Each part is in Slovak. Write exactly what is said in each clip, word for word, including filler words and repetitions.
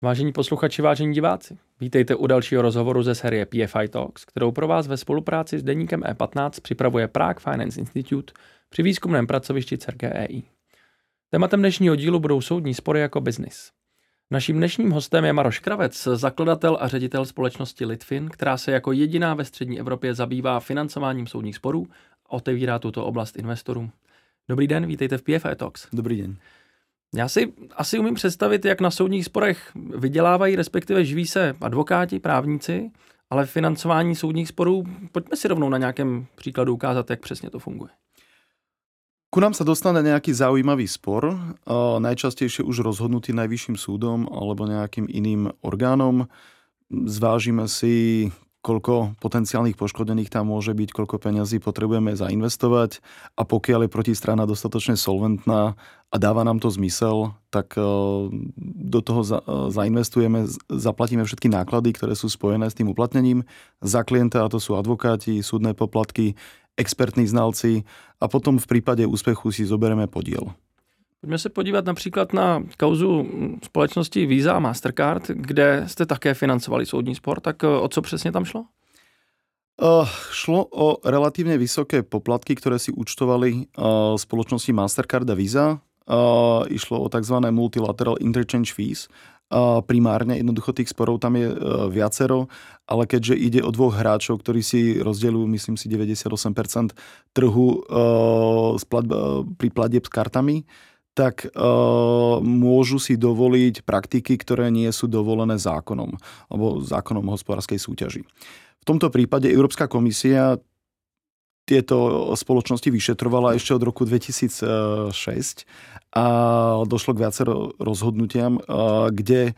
Vážení posluchači, vážení diváci, vítejte u dalšího rozhovoru ze série P F I Talks, kterou pro vás ve spolupráci s deníkem E patnáct připravuje Prague Finance Institute při výzkumném pracovišti C E R G E I. Tématem dnešního dílu budou soudní spory jako biznis. Naším dnešním hostem je Maroš Kravec, zakladatel a ředitel společnosti Litfin, která se jako jediná ve střední Evropě zabývá financováním soudních sporů a otevírá tuto oblast investorům. Dobrý den, vítejte v P F I Talks. Dobrý den. Já si asi umím představit, jak na soudních sporech vydělávají, respektive živí se advokáti, právníci, ale financování soudních sporů, pojďme si rovnou na nějakém příkladu ukázat, jak přesně to funguje. Ku nám sa dostane nejaký zaujímavý spor, najčastejšie už rozhodnutý najvyšším súdom alebo nejakým iným orgánom. Zvážime si, koľko potenciálnych poškodených tam môže byť, koľko peňazí potrebujeme zainvestovať a pokiaľ je protistrana dostatočne solventná a dáva nám to zmysel, tak do toho zainvestujeme, zaplatíme všetky náklady, ktoré sú spojené s tým uplatnením za klienta, a to sú advokáti, súdne poplatky, expertní znalci a potom v prípade úspechu si zoberieme podiel. Pojďme se podívat například na kauzu společnosti Visa a Mastercard, kde jste také financovali soudní spor, tak o co přesně tam šlo? Uh, šlo o relatívne vysoké poplatky, ktoré si účtovali uh, spoločnosti Mastercard a Visa. Uh, išlo o tzv. Multilateral Interchange Fees. Uh, primárne, jednoducho tých sporov tam je uh, viacero, ale keďže ide o dvoch hráčov, ktorí si rozdeľujú, myslím si, deväťdesiatosem percent trhu uh, splat, uh, pri platieb s kartami, tak uh, môžu si dovoliť praktiky, ktoré nie sú dovolené zákonom alebo zákonom hospodárskej súťaži. V tomto prípade Európska komisia tieto spoločnosti vyšetrovala ešte od roku dvetisícšesť a došlo k viacero rozhodnutiam, kde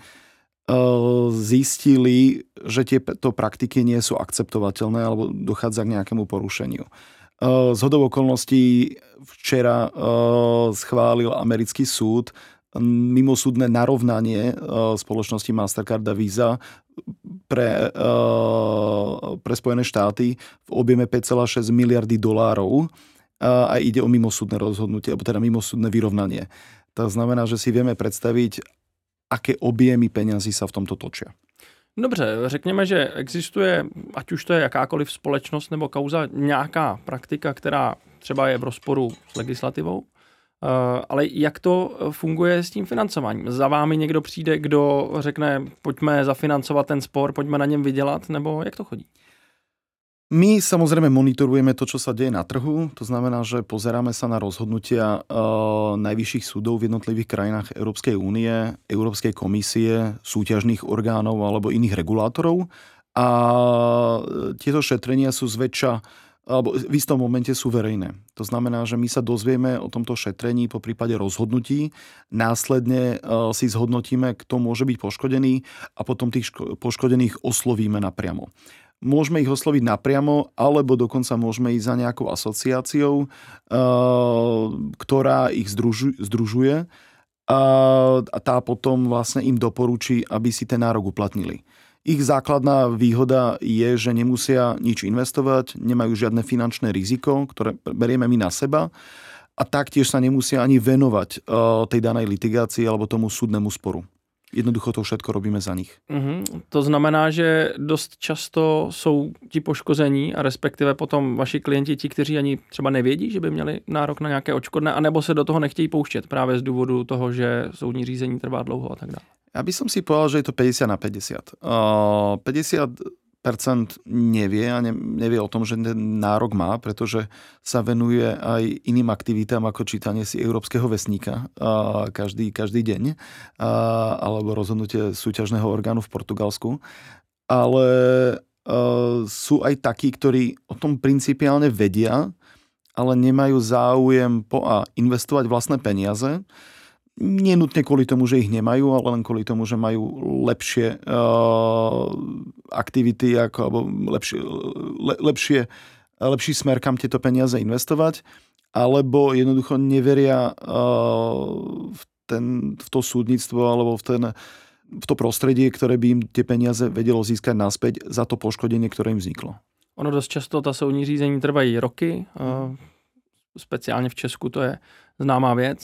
zistili, že tieto praktiky nie sú akceptovateľné alebo dochádza k nejakému porušeniu. Zhodou okolností včera schválil americký súd mimosúdne narovnanie spoločnosti Mastercard a Visa pre, pre Spojené štáty v objeme päť celá šesť miliardy dolárov a ide o mimosúdne rozhodnutie, alebo teda mimosúdne vyrovnanie. To znamená, že si vieme predstaviť, aké objemy peňazí sa v tomto točia. Dobře, řekněme, že existuje, ať už to je jakákoliv společnost nebo kauza, nějaká praktika, která třeba je v rozporu s legislativou, ale jak to funguje s tím financováním? Za vámi někdo přijde, kdo řekne, pojďme zafinancovat ten spor, pojďme na něm vydělat, nebo jak to chodí? My samozrejme monitorujeme to, čo sa deje na trhu. To znamená, že pozeráme sa na rozhodnutia uh, najvyšších súdov v jednotlivých krajinách Európskej únie, Európskej komisie, súťažných orgánov alebo iných regulátorov. A tieto šetrenia sú zväčša, alebo v istom momente sú verejné. To znamená, že my sa dozvieme o tomto šetrení po prípade rozhodnutí. Následne uh, si zhodnotíme, kto môže byť poškodený a potom tých ško- poškodených oslovíme napriamo. Môžeme ich osloviť napriamo, alebo dokonca môžeme ísť za nejakou asociáciou, ktorá ich združuje, združuje a tá potom vlastne im doporučí, aby si ten nárok uplatnili. Ich základná výhoda je, že nemusia nič investovať, nemajú žiadne finančné riziko, ktoré berieme my na seba a taktiež sa nemusia ani venovať tej danej litigácii alebo tomu súdnemu sporu. Jednoducho to všetko robíme za nich. Mm-hmm. To znamená, že dost často jsou ti poškození a respektive potom vaši klienti, ti, kteří ani třeba nevědí, že by měli nárok na nějaké odškodné, anebo se do toho nechtějí pouštět právě z důvodu toho, že soudní řízení trvá dlouho a tak dále. Ja by som si povedal, že je to päťdesiat na päťdesiat. Uh, päťdesiat percent nevie a ne, nevie o tom, že ten nárok má, pretože sa venuje aj iným aktivitám ako čítanie si Európskeho vesníka uh, každý, každý deň uh, alebo rozhodnutie súťažného orgánu v Portugalsku. Ale uh, sú aj takí, ktorí o tom principiálne vedia, ale nemajú záujem po a investovať vlastné peniaze. Nie nutne kvôli tomu, že ich nemajú, ale len kvôli tomu, že majú lepšie uh, aktivity, ako, alebo lepšie, le, lepšie, lepší smer, kam tieto peniaze investovať, alebo jednoducho neveria uh, v, ten, v to súdnictvo, alebo v, ten, v to prostredie, ktoré by im tie peniaze vedelo získať naspäť za to poškodenie, ktoré im vzniklo. Ono dost často ta soudní řízení trvají roky, uh, speciálně v Česku to je známá věc.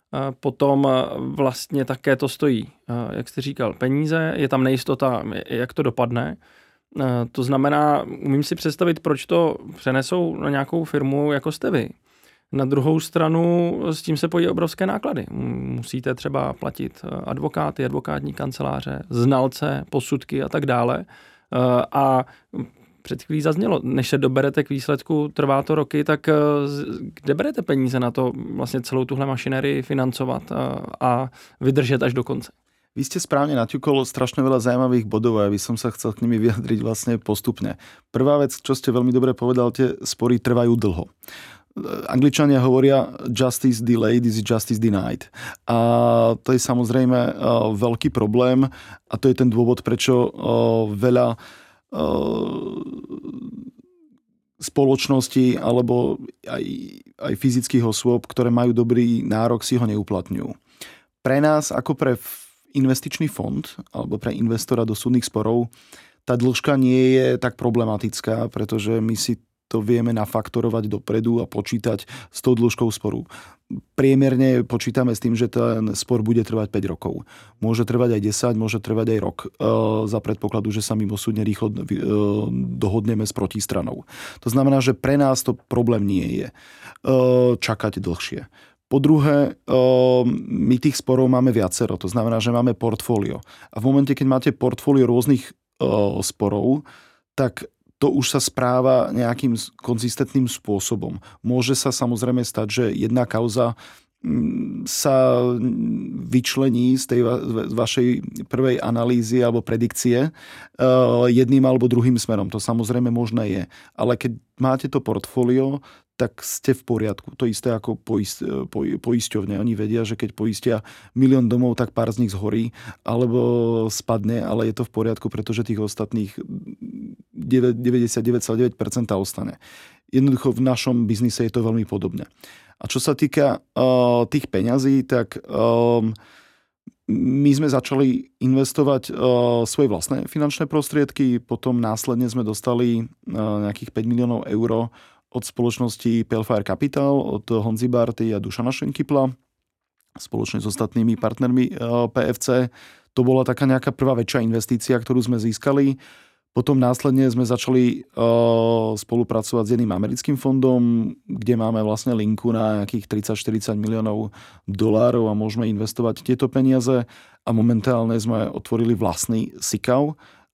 Potom vlastně také to stojí, jak jste říkal, peníze, je tam nejistota, jak to dopadne. To znamená, umím si představit, proč to přenesou na nějakou firmu, jako jste vy. Na druhou stranu s tím se pojí obrovské náklady. Musíte třeba platit advokáty, advokátní kanceláře, znalce, posudky a tak dále. A před chvílí zaznělo, než se doberete k výsledku, trvá to roky, tak kde berete peníze na to vlastně celou tuhle mašinérii financovat a, a vydržet až do konce? Vy ste správne naťukol strašne veľa zaujímavých bodov a ja by som sa chcel k nimi vyjadriť vlastne postupne. Prvá vec, čo ste veľmi dobre povedal, tie spory trvajú dlho. Angličania hovoria justice delayed is justice denied. A to je samozrejme veľký problém a to je ten dôvod, prečo veľa spoločností alebo aj, aj fyzických osôb, ktoré majú dobrý nárok, si ho neuplatňujú. Pre nás, ako pre investičný fond alebo pre investora do súdnych sporov, tá dĺžka nie je tak problematická, pretože my si to vieme nafaktorovať dopredu a počítať s tou dĺžkou sporu. Priemerne počítame s tým, že ten spor bude trvať päť rokov. Môže trvať aj desať, môže trvať aj rok. E, za predpokladu, že sa mimosúdne rýchlo e, dohodneme s protistranou. To znamená, že pre nás to problém nie je e, čakať dlhšie. Po druhé, my tých sporov máme viacero, to znamená, že máme portfólio. A v momente, keď máte portfólio rôznych sporov, tak to už sa správa nejakým konzistentným spôsobom. Môže sa samozrejme stať, že jedna kauza sa vyčlení z tej vašej prvej analýzy alebo predikcie jedným alebo druhým smerom. To samozrejme možné je. Ale keď máte to portfólio, tak ste v poriadku. To isté ako poist, po, poisťovne. Oni vedia, že keď poistia milión domov, tak pár z nich zhorí alebo spadne, ale je to v poriadku, pretože tých ostatných deväťdesiatdeväť celá deväť percent ostane. Jednoducho v našom biznise je to veľmi podobne. A čo sa týka uh, tých peňazí, tak um, my sme začali investovať uh, svoje vlastné finančné prostriedky, potom následne sme dostali uh, nejakých päť miliónov eur od spoločnosti Pelfire Capital, od Honzy Barty a Dušana Šenkypla, spoločne s ostatnými partnermi pé ef cé. To bola taká nejaká prvá väčšia investícia, ktorú sme získali. Potom následne sme začali uh, spolupracovať s jedným americkým fondom, kde máme vlastne linku na nejakých tridsať štyridsať miliónov dolárov a môžeme investovať tieto peniaze. A momentálne sme otvorili vlastný SICAV,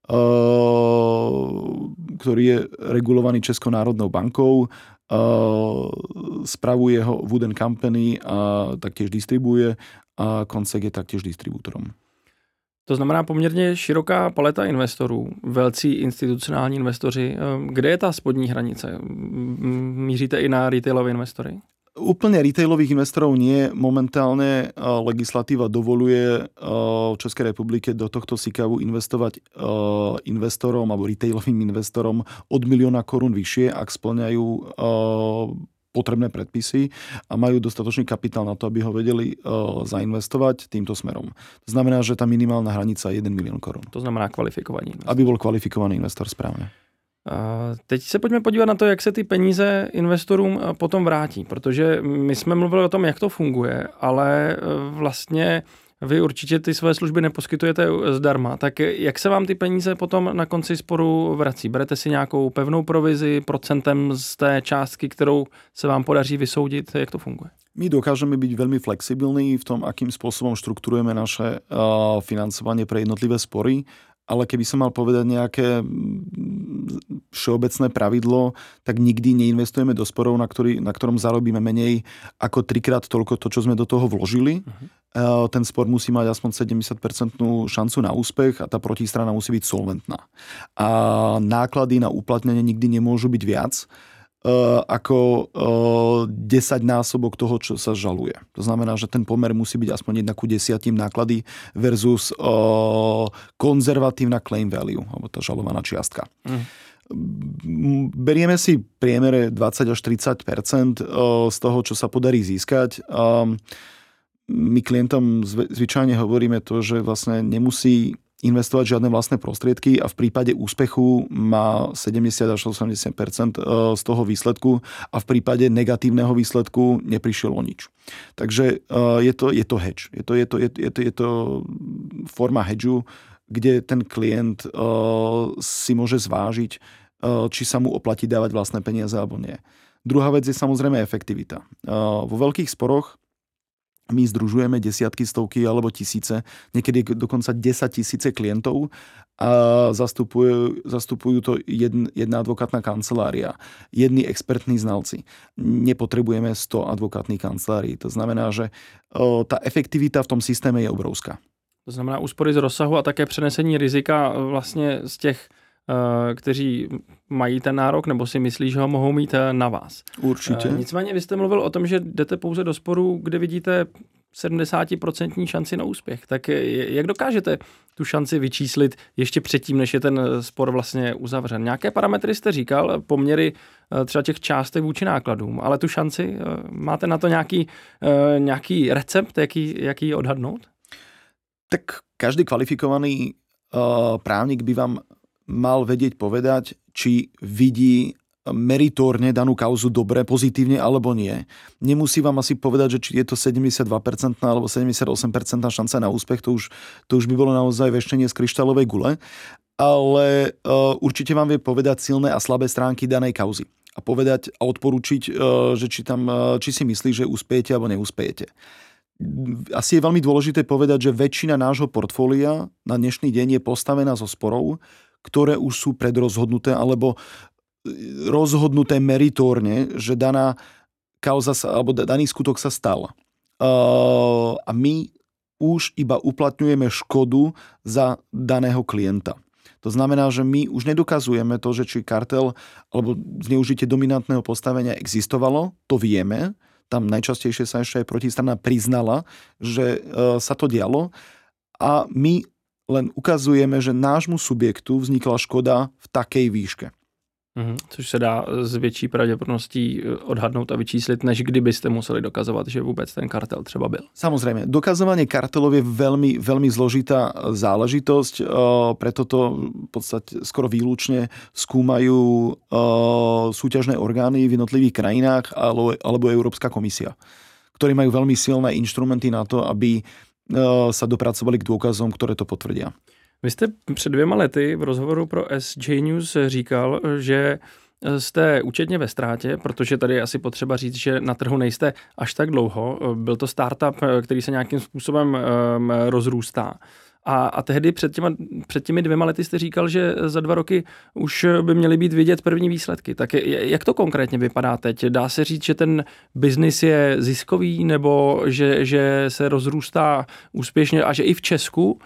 ktorý je regulovaný Českou národnou bankou, spravuje ho Wood and Company a taktiež distribuje a Consec je taktiež distribútorom. To znamená poměrně široká paleta investorů, velcí institucionální investoři. Kde je ta spodní hranice? Míříte i na retailové investory? Úplne retailových investorov nie. Momentálne legislatíva dovoluje v Českej republike do tohto SICAVu investovať investorom alebo retailovým investorom od milióna korún vyššie, ak spĺňajú potrebné predpisy a majú dostatočný kapitál na to, aby ho vedeli zainvestovať týmto smerom. To znamená, že tá minimálna hranica je jeden milión korún. To znamená kvalifikovaný investor. Aby bol kvalifikovaný investor, správne. Teď se pojďme podívat na to, jak se ty peníze investorům potom vrátí, protože my jsme mluvili o tom, jak to funguje, ale vlastně vy určitě ty své služby neposkytujete zdarma, tak jak se vám ty peníze potom na konci sporu vrací? Berete si nějakou pevnou provizi procentem z té částky, kterou se vám podaří vysoudit? Jak to funguje? My dokážeme byť veľmi flexibilní v tom, akým spôsobom štruktúrujeme naše uh, financovanie pre jednotlivé spory. Ale keby som mal povedať nejaké všeobecné pravidlo, tak nikdy neinvestujeme do sporov, na, ktorý, na ktorom zarobíme menej ako trikrát toľko to, čo sme do toho vložili. Uh-huh. Ten spor musí mať aspoň sedemdesiat percent šancu na úspech a tá protistrana musí byť solventná. A náklady na uplatnenie nikdy nemôžu byť viac Uh, ako uh, desaťnásobok toho, čo sa žaluje. To znamená, že ten pomer musí byť aspoň jedna ku desiatim náklady versus uh, konzervatívna claim value, alebo tá žalovaná čiastka. Mm. Berieme si v priemere dvadsať až tridsať percent uh, z toho, čo sa podarí získať. Um, my klientom zv- zvyčajne hovoríme to, že vlastne nemusí investovať žiadne vlastné prostriedky a v prípade úspechu má sedemdesiat až osemdesiat percent z toho výsledku a v prípade negatívneho výsledku neprišiel o nič. Takže je to, je to hedge. Je to, je to, je to, je to, je to forma hedžu, kde ten klient si môže zvážiť, či sa mu oplatí dávať vlastné peniaze alebo nie. Druhá vec je samozrejme efektivita. Vo veľkých sporoch my združujeme desiatky, stovky alebo tisíce, niekedy dokonca desať tisíce klientov a zastupujú, zastupujú to jedna, jedna advokátna kancelária, jedni expertní znalci. Nepotrebujeme sto advokátnych kancelárií. To znamená, že tá efektivita v tom systéme je obrovská. To znamená úspory z rozsahu a také přenesení rizika vlastně z těch, kteří mají ten nárok, nebo si myslí, že ho mohou mít na vás. Určitě. Nicméně vy jste mluvil o tom, že jdete pouze do sporu, kde vidíte sedmdesát procent šanci na úspěch. Tak jak dokážete tu šanci vyčíslit ještě předtím, než je ten spor vlastně uzavřen? Nějaké parametry jste říkal, poměry třeba těch částek vůči nákladům, ale tu šanci, máte na to nějaký, nějaký recept, jaký, jaký odhadnout? Tak každý kvalifikovaný uh, právnik by vám mal vedieť povedať, či vidí meritórne danú kauzu dobre, pozitívne alebo nie. Nemusí vám asi povedať, že či je to sedemdesiatdva percent alebo sedemdesiatosem percent šanca na úspech, to už, to už by bolo naozaj veštenie z kryštálovej gule, ale uh, určite vám vie povedať silné a slabé stránky danej kauzy a povedať a odporúčiť, uh, že či, tam, uh, či si myslí, že uspejete alebo neúspejete. Asi je veľmi dôležité povedať, že väčšina nášho portfólia na dnešný deň je postavená zo sporov, ktoré už sú predrozhodnuté alebo rozhodnuté meritórne, že daná kauza sa, alebo daný skutok sa stal. Uh, a my už iba uplatňujeme škodu za daného klienta. To znamená, že my už nedokazujeme to, že či kartel alebo zneužitie dominantného postavenia existovalo, to vieme. Tam najčastejšie sa ešte aj protistrana priznala, že uh, sa to dialo. A my len ukazujeme, že nášmu subjektu vznikla škoda v takej výške. Mhm, což se dá s větší pravděpodobností odhadnout a vyčíslit, než kdybyste museli dokazovat, že vůbec ten kartel třeba byl. Samozrejme, dokazovanie kartelov je veľmi, veľmi zložitá záležitosť, preto to v podstate skoro výlučne skúmajú súťažné orgány v jednotlivých krajinách alebo Európska komisia, ktorí majú veľmi silné inštrumenty na to, aby sa dopracovali k dôkazom, ktoré to potvrdia. Vy jste před dvěma lety v rozhovoru pro S J News říkal, že jste účetně ve ztrátě, protože tady je asi potřeba říct, že na trhu nejste až tak dlouho. Byl to startup, který se nějakým způsobem um, rozrůstá. A, a tehdy před, těma, před těmi dvěma lety jste říkal, že za dva roky už by měly být vidět první výsledky. Tak je, jak to konkrétně vypadá teď? Dá se říct, že ten biznis je ziskový, nebo že, že se rozrůstá úspěšně a že i v Česku,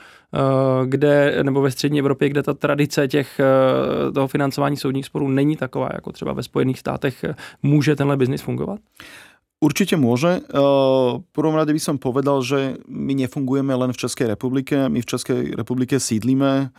kde, nebo ve střední Evropě, kde ta tradice těch, toho financování soudních sporů není taková, jako třeba ve Spojených státech, může tenhle biznis fungovat? Určite môže. V prvom rade by som povedal, že my nefungujeme len v Českej republike. My v Českej republike sídlíme.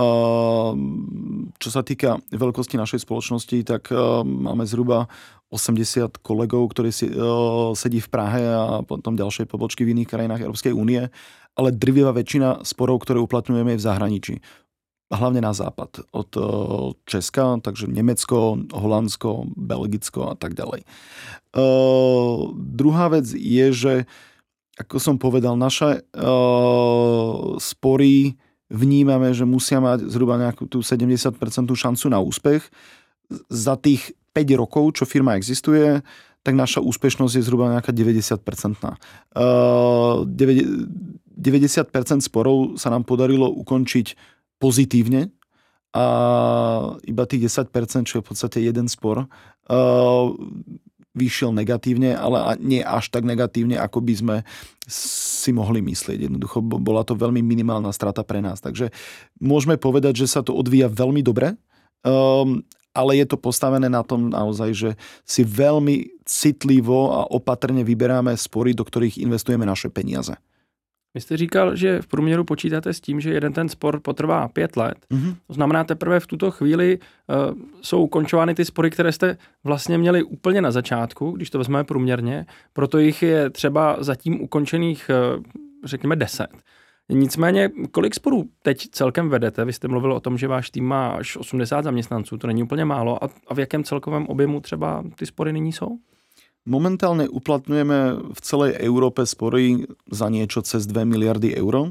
Čo sa týka veľkosti našej spoločnosti, tak máme zhruba osemdesiat kolegov, ktorí sedí v Prahe a potom ďalšie pobočky v iných krajinách Európskej únie. Ale drvivá väčšina sporov, ktoré uplatňujeme, je v zahraničí. Hlavne na západ. Od Česka, takže Nemecko, Holandsko, Belgicko a tak ďalej. Uh, druhá vec je, že ako som povedal, naše uh, spory vnímame, že musia mať zhruba nejakú tú sedemdesiat percent šancu na úspech. Za tých päť rokov, čo firma existuje, tak naša úspešnosť je zhruba nejaká deväťdesiat percent. Uh, deväťdesiat percent sporov sa nám podarilo ukončiť pozitívne a iba tých desať percent, čo je v podstate jeden spor, uh, vyšiel negatívne, ale nie až tak negatívne, ako by sme si mohli myslieť. Jednoducho bola to veľmi minimálna strata pre nás. Takže môžeme povedať, že sa to odvíja veľmi dobre, um, ale je to postavené na tom naozaj, že si veľmi citlivo a opatrne vyberáme spory, do ktorých investujeme naše peniaze. Vy jste říkal, že v průměru počítáte s tím, že jeden ten spor potrvá pět let. Mm-hmm. To znamená, teprve v tuto chvíli uh, jsou ukončovány ty spory, které jste vlastně měli úplně na začátku, když to vezmeme průměrně, proto jich je třeba zatím ukončených, uh, řekněme, deset. Nicméně, kolik sporů teď celkem vedete? Vy jste mluvil o tom, že váš tým má až osmdesát zaměstnanců, to není úplně málo. A, a v jakém celkovém objemu třeba ty spory nyní jsou? Momentálne uplatňujeme v celej Európe spory za niečo cez dve miliardy eur.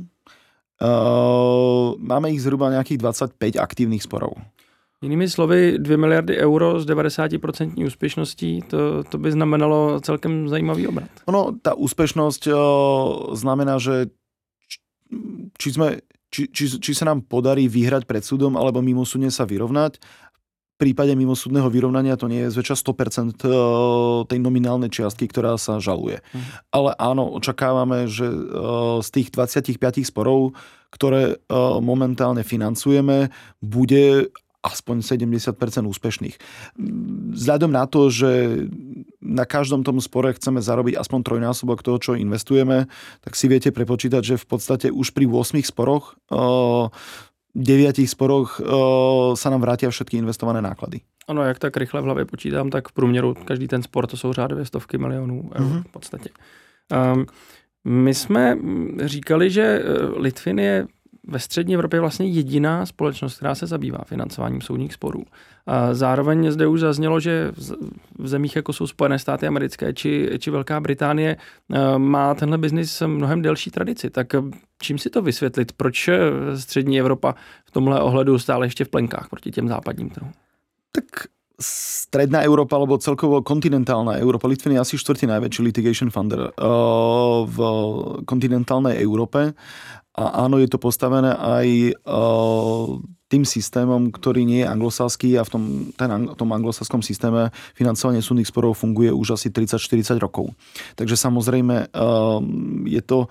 Uh, máme ich zhruba nejakých dvadsaťpäť aktívnych sporov. Jinými slovy, dvě miliardy euro s devadesát procent úspěšností, to, to by znamenalo celkem zajímavý obrat. Ono, tá úspešnosť uh, znamená, že či, sme, či, či, či sa nám podarí vyhrať pred súdom alebo mimosúdne sa vyrovnať. V prípade mimosúdneho vyrovnania to nie je zväčša sto percent tej nominálnej čiastky, ktorá sa žaluje. Mhm. Ale áno, očakávame, že z tých dvadsaťpäť sporov, ktoré momentálne financujeme, bude aspoň sedemdesiat percent úspešných. Vzhľadom na to, že na každom tom spore chceme zarobiť aspoň trojnásobok toho, čo investujeme, tak si viete prepočítať, že v podstate už pri ôsmich sporoch deviatich sporoch uh, sa nám vrátia všetky investované náklady. Ano, jak tak rychle v hlavě počítám, tak v průměru každý ten spor to jsou řádově stovky milionů eur mm-hmm. v podstatě. Um, my jsme říkali, že Litfin je ve střední Evropě vlastně jediná společnost, která se zabývá financováním soudních sporů. A zároveň zde už zaznělo, že v zemích, jako jsou Spojené státy americké či, či Velká Británie, má tenhle biznis mnohem delší tradici. Tak čím si to vysvětlit? Proč střední Evropa v tomhle ohledu stále ještě v plenkách proti těm západním trhům? Tak stredná Európa, alebo celkovo kontinentálna Európa. Litfin je asi štvrtý najväčší litigation funder uh, v kontinentálnej Európe. A áno, je to postavené aj uh, tým systémom, ktorý nie je anglosaský a v tom, ten, tom anglosaskom systéme financovanie súdnych sporov funguje už asi tridsať štyridsať rokov. Takže samozrejme uh, je to,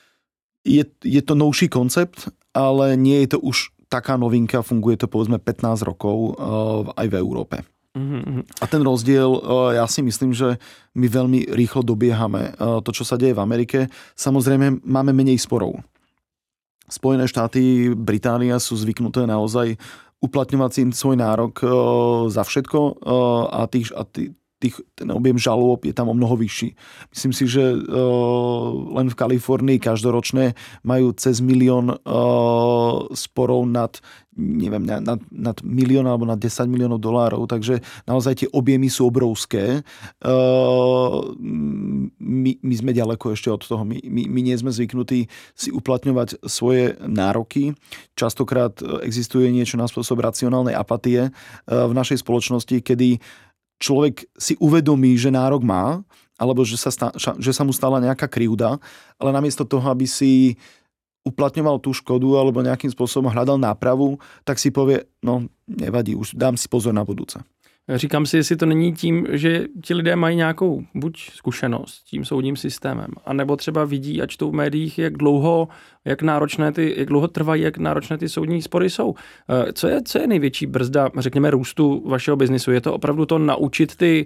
je, je to novší koncept, ale nie je to už taká novinka, funguje to povedzme pätnásť rokov uh, aj v Európe. Mm-hmm. A ten rozdiel, uh, ja si myslím, že my veľmi rýchlo dobiehame uh, to, čo sa deje v Amerike. Samozrejme, máme menej sporov. Spojené štáty, Británia sú zvyknuté naozaj uplatňovať si svoj nárok uh, za všetko uh, a, tých, a tých, tých, ten objem žalôb je tam o mnoho vyšší. Myslím si, že uh, len v Kalifornii každoročne majú cez milión uh, sporov nad, neviem, nad, nad milión alebo nad desať miliónov dolárov, takže naozaj tie objemy sú obrovské. Uh, my, my sme ďaleko ešte od toho. My, my, my nie sme zvyknutí si uplatňovať svoje nároky. Častokrát existuje niečo na spôsob racionálnej apatie uh, v našej spoločnosti, kedy človek si uvedomí, že nárok má, alebo že sa, sta, že sa mu stala nejaká krivda, ale namiesto toho, aby si uplatňoval tú škodu alebo nejakým spôsobom hľadal nápravu, tak si povie, no nevadí, už dám si pozor na budúce. Říkám si, jestli to není tím, že ti lidé mají nějakou buď zkušenost s tím soudním systémem, anebo třeba vidí a čtou v médiích, jak dlouho, jak náročné ty, jak dlouho trvají, jak náročné ty soudní spory jsou. Co je, co je největší brzda, řekněme, růstu vašeho biznisu? Je to opravdu to naučit ty,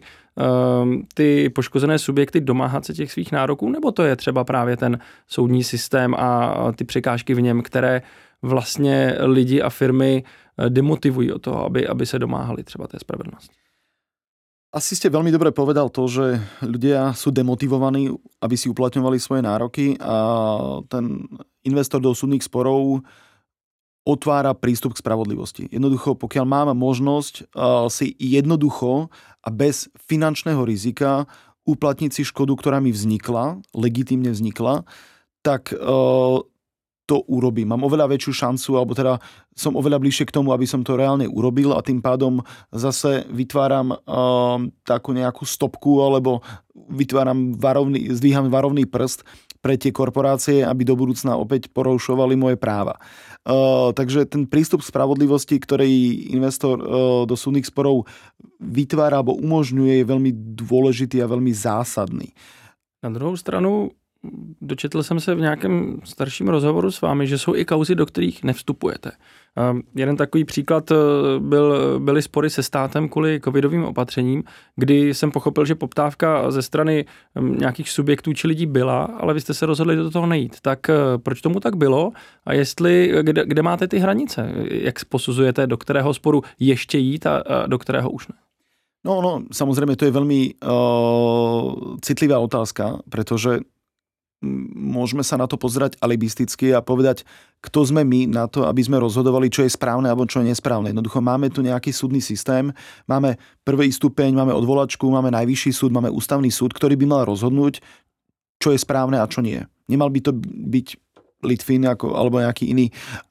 ty poškozené subjekty domáhat se těch svých nároků, nebo to je třeba právě ten soudní systém a ty překážky v něm, které vlastně lidi a firmy demotivují od toho, aby, aby se domáhali třeba té spravedlnosti? Asi ste veľmi dobre povedal to, že ľudia sú demotivovaní, aby si uplatňovali svoje nároky a ten investor do súdnych sporov otvára prístup k spravodlivosti. Jednoducho, pokiaľ máme možnosť si jednoducho a bez finančného rizika uplatniť si škodu, ktorá mi vznikla, legitímne vznikla, tak to urobím. Mám oveľa väčšiu šancu, alebo teda som oveľa bližšie k tomu, aby som to reálne urobil a tým pádom zase vytváram uh, takú nejakú stopku, alebo vytváram varovný, zdvíham varovný prst pre tie korporácie, aby do budúcna opäť porušovali moje práva. Uh, takže ten prístup k spravodlivosti, ktorý investor uh, do súdnych sporov vytvára alebo umožňuje, je veľmi dôležitý a veľmi zásadný. Na druhou stranu dočetl jsem se v nějakém starším rozhovoru s vámi, že jsou i kauzy, do kterých nevstupujete. Um, jeden takový příklad byl, byly spory se státem kvůli covidovým opatřením, kdy jsem pochopil, že poptávka ze strany nějakých subjektů či lidí byla, ale vy jste se rozhodli do toho nejít. Tak proč tomu tak bylo a jestli, kde, kde máte ty hranice? Jak posuzujete, do kterého sporu ještě jít a, a do kterého už ne? No, no, samozrejme, to je veľmi uh, citlivá otázka, pretože môžeme sa na to pozerať alibisticky a povedať, kto sme my na to, aby sme rozhodovali, čo je správne alebo čo je nesprávne. Jednoducho máme tu nejaký súdny systém, máme prvý stupeň, máme odvolačku, máme najvyšší súd, máme ústavný súd, ktorý by mal rozhodnúť, čo je správne a čo nie. Nemal by to byť Litfin ako, alebo nejaký iný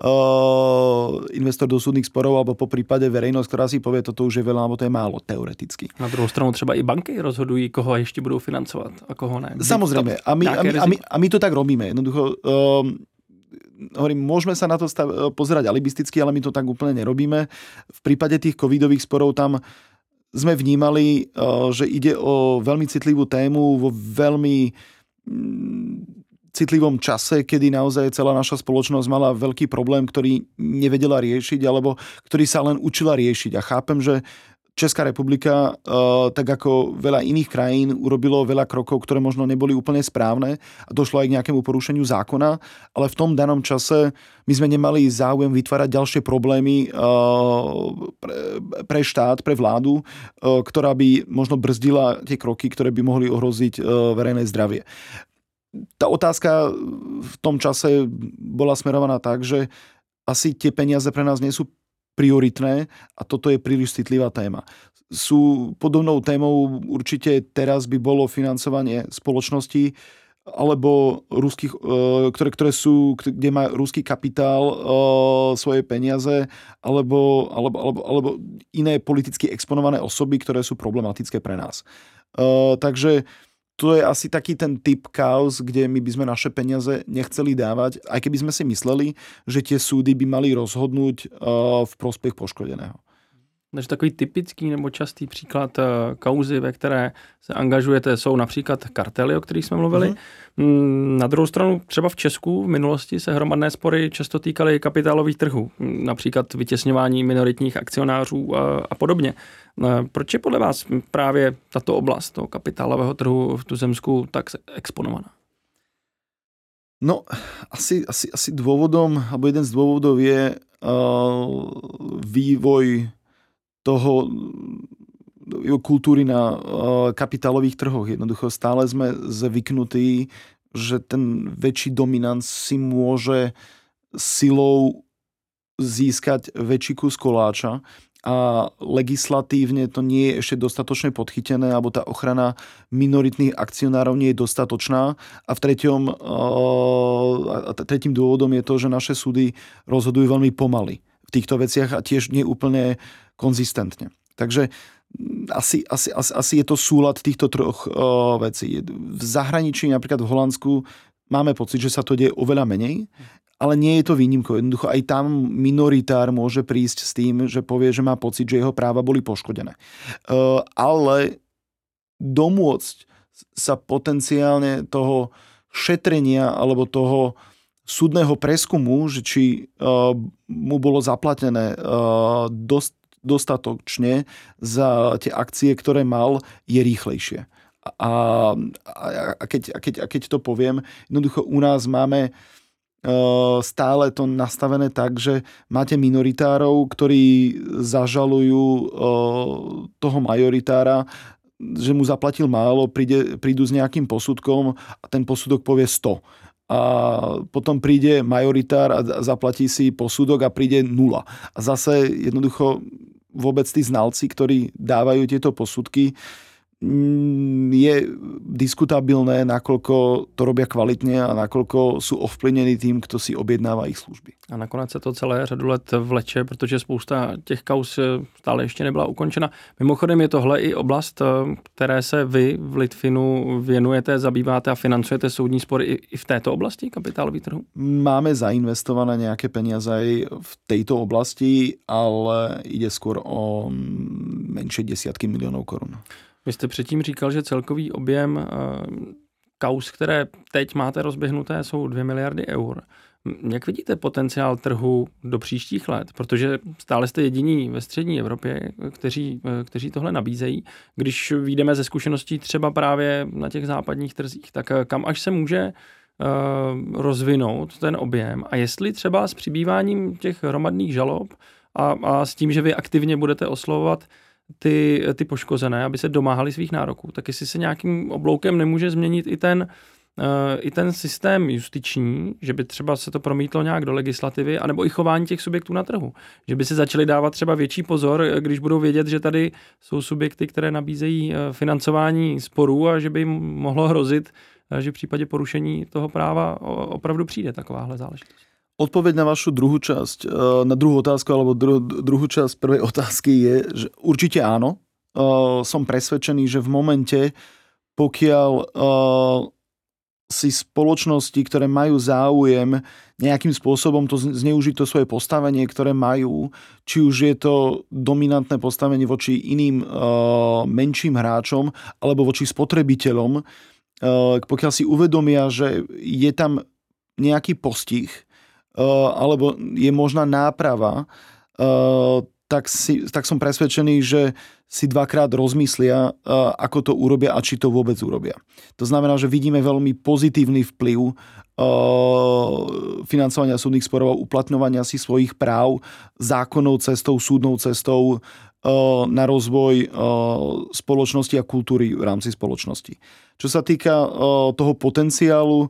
uh, investor do súdnych sporov, alebo po prípade verejnosť, ktorá si povie, toto už je veľa, alebo to je málo, teoreticky. Na druhou stranu třeba i banky rozhodují, koho ještě budou financovat a koho ne. Samozrejme. A my, a, my, a, my, a my to tak robíme. Jednoducho, um, hovorím, môžeme sa na to stav, pozerať alibisticky, ale my to tak úplne nerobíme. V prípade tých covidových sporov tam sme vnímali, uh, že ide o veľmi citlivú tému vo veľmi um, citlivom čase, kedy naozaj celá naša spoločnosť mala veľký problém, ktorý nevedela riešiť, alebo ktorý sa len učila riešiť. A chápem, že Česká republika, tak ako veľa iných krajín, urobilo veľa krokov, ktoré možno neboli úplne správne a došlo aj k nejakému porušeniu zákona, ale v tom danom čase my sme nemali záujem vytvárať ďalšie problémy pre štát, pre vládu, ktorá by možno brzdila tie kroky, ktoré by mohli ohroziť verejné zdravie. Tá otázka v tom čase bola smerovaná tak, že asi tie peniaze pre nás nie sú prioritné a toto je príliš citlivá téma. Sú podobnou témou určite teraz by bolo financovanie spoločností alebo ruských, ktoré, ktoré sú, kde má ruský kapitál svoje peniaze alebo, alebo, alebo, alebo iné politicky exponované osoby, ktoré sú problematické pre nás. Takže to je asi taký ten typ kauz, kde my by sme naše peniaze nechceli dávať, aj keby sme si mysleli, že tie súdy by mali rozhodnúť uh, v prospech poškodeného. Takže takový typický nebo častý příklad kauzy, ve které se angažujete, jsou například kartely, o kterých jsme mluvili. Mm-hmm. Na druhou stranu třeba v Česku v minulosti se hromadné spory často týkaly kapitálových trhů, například vytěsňování minoritních akcionářů a, a podobně. Proč je podle vás právě tato oblast toho kapitálového trhu v tuzemsku tak exponovaná? No, asi, asi, asi dôvodom, alebo jeden z dôvodov je uh, vývoj toho kultúry na kapitálových trhoch. Jednoducho stále sme zvyknutí, že ten väčší dominant si môže silou získať väčší kus koláča a legislatívne to nie je ešte dostatočne podchytené, alebo tá ochrana minoritných akcionárov nie je dostatočná. A v treťom, a tretím dôvodom je to, že naše súdy rozhodujú veľmi pomaly v týchto veciach a tiež nie úplne konzistentne. Takže asi, asi, asi, asi je to súlad týchto troch uh, vecí. V zahraničí, napríklad v Holandsku, máme pocit, že sa to deje oveľa menej, ale nie je to výnimkou. Jednoducho aj tam minoritár môže prísť s tým, že povie, že má pocit, že jeho práva boli poškodené. Uh, ale domôcť sa potenciálne toho šetrenia alebo toho súdneho preskumu, že či uh, mu bolo zaplatené uh, dosť, dostatočne za tie akcie, ktoré mal, je rýchlejšie. A, a, a, keď, a, keď, a keď to poviem, jednoducho u nás máme uh, stále to nastavené tak, že máte minoritárov, ktorí zažalujú uh, toho majoritára, že mu zaplatil málo, príde, prídu s nejakým posudkom a ten posudok povie sto. A potom príde majoritár a zaplatí si posudok a príde nula. A zase jednoducho vôbec tí znalci, ktorí dávajú tieto posudky, je diskutabilné, nakoľko to robia kvalitne a nakoľko sú ovplyvnení tým, kto si objednáva ich služby. A nakonec se to celé řadu let vleče, protože spousta těch kauz stále ještě nebyla ukončena. Mimochodem je tohle i oblast, které se vy v Litfinu věnujete, zabýváte a financujete soudní spory i v této oblasti kapitálových trhů? Máme zainvestované nejaké peniaze aj v tejto oblasti, ale ide skôr o menšie desiatky miliónov korun. Vy jste předtím říkal, že celkový objem uh, kauz, které teď máte rozběhnuté, jsou dvě miliardy eur. Jak vidíte potenciál trhu do příštích let? Protože stále jste jediní ve střední Evropě, kteří, kteří tohle nabízejí. Když vyjdeme ze zkušeností třeba právě na těch západních trzích, tak kam až se může uh, rozvinout ten objem? A jestli třeba s přibýváním těch hromadných žalob a, a s tím, že vy aktivně budete oslovovat ty, ty poškozené, aby se domáhali svých nároků, tak jestli se nějakým obloukem nemůže změnit i ten i ten systém justiční, že by třeba se to promítlo nějak do legislativy, anebo i chování těch subjektů na trhu. Že by si začali dávat třeba větší pozor, když budou vědět, že tady jsou subjekty, které nabízejí financování sporů a že by jim mohlo hrozit, že v případě porušení toho práva opravdu přijde takováhle záležitost. Odpoveď na vašu druhú časť, na druhú otázku alebo dru, druhú časť prvej otázky je, že určite áno. Som presvedčený, že v momente, pokiaľ si spoločnosti, ktoré majú záujem nejakým spôsobom to zneužiť to svoje postavenie, ktoré majú, či už je to dominantné postavenie voči iným menším hráčom alebo voči spotrebiteľom, pokiaľ si uvedomia, že je tam nejaký postih alebo je možná náprava, tak, si, tak som presvedčený, že si dvakrát rozmyslia, ako to urobia a či to vôbec urobia. To znamená, že vidíme veľmi pozitívny vplyv financovania súdnych sporov a uplatňovania si svojich práv zákonnou cestou, súdnou cestou na rozvoj spoločnosti a kultúry v rámci spoločnosti. Čo sa týka toho potenciálu,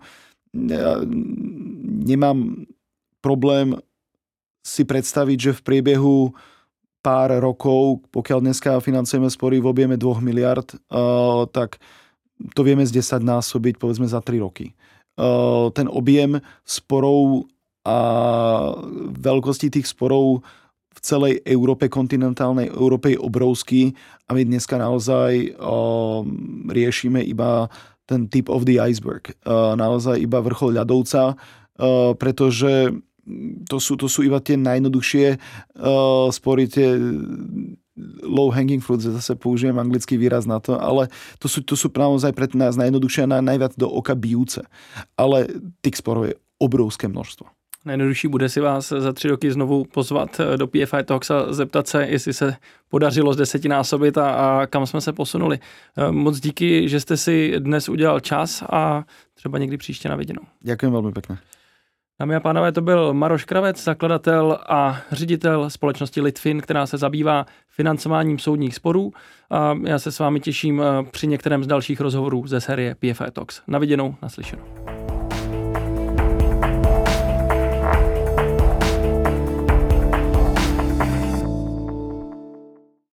nemám problém si predstaviť, že v priebehu pár rokov, pokiaľ dneska financujeme spory v objeme dvoch miliard, uh, tak to vieme zdesať-násobiť povedzme za tri roky. Uh, ten objem sporov a veľkosti tých sporov v celej Európe, kontinentálnej Európe je obrovský a my dneska naozaj uh, riešime iba ten tip of the iceberg. Uh, naozaj iba vrchol ľadovca, uh, pretože To sú, to sú iba tie najjednoduchšie uh, spory, tie low hanging fruits, zase použijem anglický výraz na to, ale to sú, to sú naozaj pre nás najjednoduchšie a najviac do oka bijúce. Ale tých sporov je obrovské množstvo. Nejjednodušší bude si vás za tři roky znovu pozvat do P F I Talks a zeptat se, jestli se podařilo z desetinásobit a, a kam jsme se posunuli. Moc díky, že jste si dnes udělal čas a třeba někdy příště na viděnou. Ďakujem veľmi pekne. Dámy a pánové, to byl Maroš Kravec, zakladatel a ředitel společnosti Litfin, která se zabývá financováním soudních sporů. A já se s vámi těším při některém z dalších rozhovorů ze série P F I Talks. Na viděnou, naslyšenou.